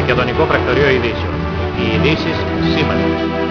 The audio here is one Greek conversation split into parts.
Μακεδονικό Πρακτορείο Ειδήσεων. Οι ειδήσεις σήμερα.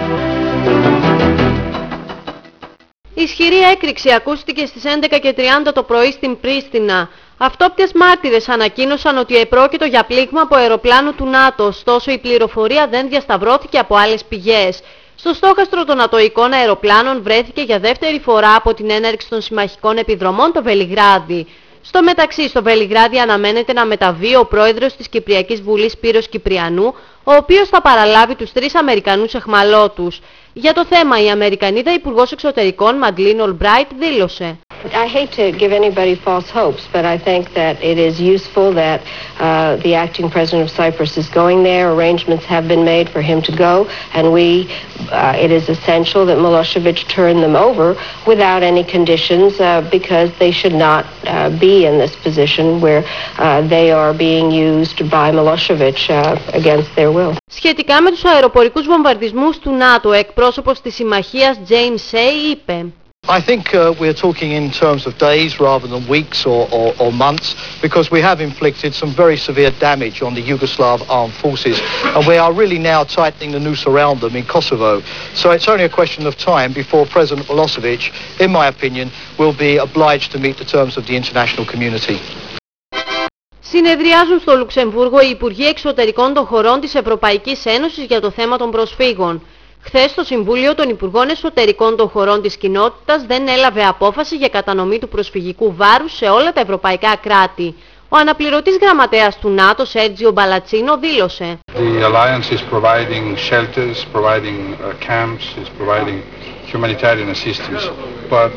Ισχυρή έκρηξη ακούστηκε στις 11:30 το πρωί στην Πρίστινα. Αυτόπτες μάρτυρες ανακοίνωσαν ότι επρόκειτο για πλήγμα από αεροπλάνο του ΝΑΤΟ, ωστόσο η πληροφορία δεν διασταυρώθηκε από άλλες πηγές. Στο στόχαστρο των νατοϊκών αεροπλάνων βρέθηκε για δεύτερη φορά από την έναρξη των συμμαχικών επιδρομών το Βελιγράδι. Στο μεταξύ, στο Βελιγράδι αναμένεται να μεταβεί ο πρόεδρος της Κυπριακής Βουλής Σπύρος Κυπριανού, ο οποίος θα παραλάβει τους 3 Αμερικανούς εχμαλώτους. Για το θέμα, η Αμερικανίδα Υπουργός Εξωτερικών Μαντλίν Ολμπράιτ δήλωσε: I hate to give anybody false hopes, but I think that it is useful that the acting president of Cyprus is going there. Arrangements have been made for him to go, and it is essential that Milosevic turn them over without any conditions, because they should not be in this position where they are being used by Milosevic against their will. Σχετικά με τους αεροπορικούς βομβαρδισμούς του ΝΑΤΟ, εκπρόσωπος της συμμαχίας James Hay είπε: I think we're talking in terms of days rather than weeks or months, because we have inflicted some very severe damage on the Yugoslav armed forces, and we are really now tightening the noose around them in Kosovo. So it's only a question of time before President Milosevic, in my opinion, will be obliged to meet the terms of the international community. Συνεδριάζουν στο Λουξεμβούργο οι Υπουργοί Εξωτερικών των χωρών της Ευρωπαϊκής Ένωσης για το θέμα των προσφύγων. Χθες το Συμβούλιο των Υπουργών Εσωτερικών των χωρών της κοινότητας δεν έλαβε απόφαση για κατανομή του προσφυγικού βάρους σε όλα τα ευρωπαϊκά κράτη. Ο αναπληρωτής γραμματέας του ΝΑΤΟ, Σέρτζιο Μπαλατσίνο, δήλωσε: The alliance is providing shelters, providing camps, is providing humanitarian assistance, but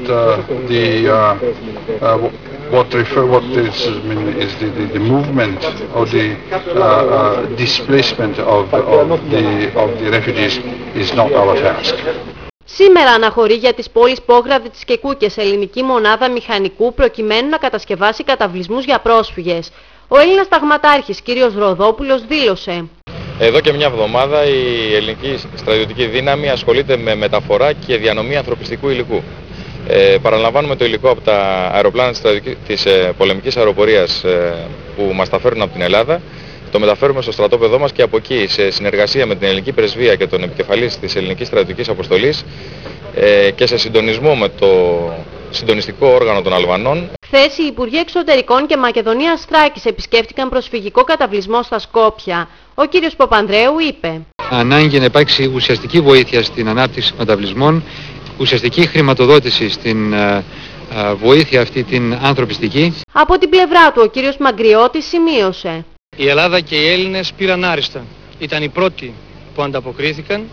the movement or the displacement of the refugees is not our task. Σήμερα αναχωρεί για τις πόλεις Πόγκραδιτς και Κούκες ελληνική μονάδα μηχανικού προκειμένου να κατασκευάσει καταβλισμούς για πρόσφυγες. Ο Έλληνας ταγματάρχης κ. Ροδόπουλος δήλωσε: Εδώ και μια εβδομάδα η ελληνική στρατιωτική δύναμη ασχολείται με μεταφορά και διανομή ανθρωπιστικού υλικού. Παραλαμβάνουμε το υλικό από τα αεροπλάνα της πολεμικής αεροπορίας που μας τα φέρνουν από την Ελλάδα. Το μεταφέρουμε στο στρατόπεδό μας και από εκεί, σε συνεργασία με την ελληνική πρεσβεία και τον επικεφαλής της ελληνικής στρατιωτικής αποστολής και σε συντονισμό με το συντονιστικό όργανο των Αλβανών. Χθες οι Υπουργοί Εξωτερικών και Μακεδονίας Θράκης επισκέφτηκαν προσφυγικό καταβλισμό στα Σκόπια. Ο κύριος Παπανδρέου είπε: Ανάγκη να υπάρξει ουσιαστική βοήθεια στην ανάπτυξη καταβλισμών, ουσιαστική χρηματοδότηση στην βοήθεια αυτή την ανθρωπιστική. Από την πλευρά του ο κύριος Μαγκριώτης σημείωσε: Η Ελλάδα και οι Έλληνες πήραν άριστα. Ήταν οι πρώτοι που ανταποκρίθηκαν,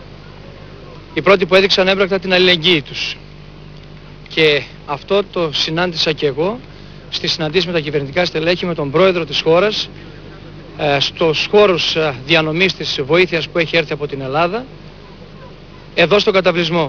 οι πρώτοι που έδειξαν έμπρακτα την αλληλεγγύη τους. Και αυτό το συνάντησα και εγώ στις συναντήσεις με τα κυβερνητικά στελέχη, με τον πρόεδρο της χώρας, στους χώρους διανομής της βοήθειας που έχει έρθει από την Ελλάδα, εδώ στο καταβλισμό.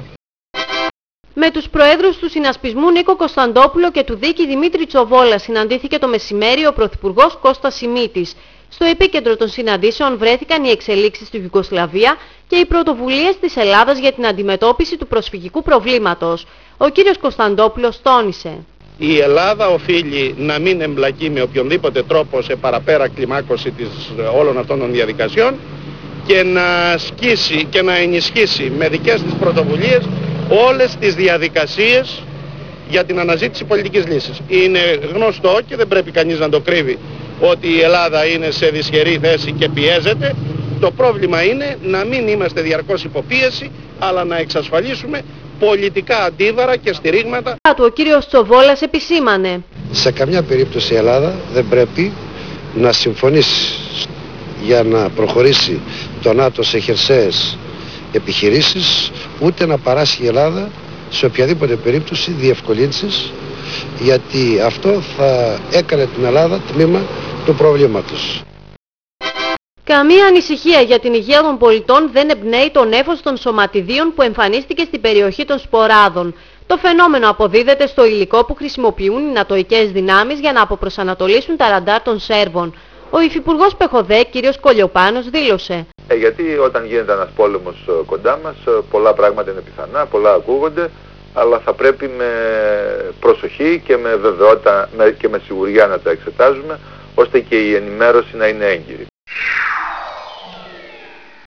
Με τους προέδρους του συνασπισμού Νίκο Κωνσταντόπουλο και του Δίκη Δημήτρη Τσοβόλα συναντήθηκε το μεσημέρι ο Πρωθυπουργός Κώστας Σιμίτης. Στο επίκεντρο των συναντήσεων βρέθηκαν οι εξελίξεις στη Ιουγκοσλαβία και οι πρωτοβουλίες της Ελλάδας για την αντιμετώπιση του προσφυγικού προβλήματος. Ο κύριος Κωνσταντόπουλος τόνισε: Η Ελλάδα οφείλει να μην εμπλακεί με οποιονδήποτε τρόπο σε παραπέρα κλιμάκωση όλων αυτών των διαδικασιών και να ασκήσει και να ενισχύσει με δικές της πρωτοβουλίες όλες τις διαδικασίες για την αναζήτηση πολιτικής λύσης. Είναι γνωστό και δεν πρέπει κανείς να το κρύβει ότι η Ελλάδα είναι σε δυσχερή θέση και πιέζεται. Το πρόβλημα είναι να μην είμαστε διαρκώς υποπίεση, αλλά να εξασφαλίσουμε πολιτικά αντίβαρα και στηρίγματα. Ο κύριος Τσοβόλας επισήμανε: Σε καμιά περίπτωση η Ελλάδα δεν πρέπει να συμφωνήσει για να προχωρήσει το ΝΑΤΟ σε χερσαίες επιχειρήσεις, ούτε να παράσχει η Ελλάδα σε οποιαδήποτε περίπτωση διευκολύνσεις, γιατί αυτό θα έκανε την Ελλάδα τμήμα του προβλήματος. Καμία ανησυχία για την υγεία των πολιτών δεν εμπνέει το νέφος των σωματιδίων που εμφανίστηκε στην περιοχή των Σποράδων. Το φαινόμενο αποδίδεται στο υλικό που χρησιμοποιούν οι νατοικές δυνάμεις για να αποπροσανατολίσουν τα ραντάρ των Σέρβων. Ο Υφυπουργός Πεχοδέ, κ. Κολιοπάνος, δήλωσε: Γιατί όταν γίνεται ένας πόλεμος κοντά μας, πολλά πράγματα είναι πιθανά, πολλά ακούγονται, αλλά θα πρέπει με προσοχή και με βεβαιότητα και με σιγουριά να τα εξετάζουμε, ώστε και η ενημέρωση να είναι έγκυρη.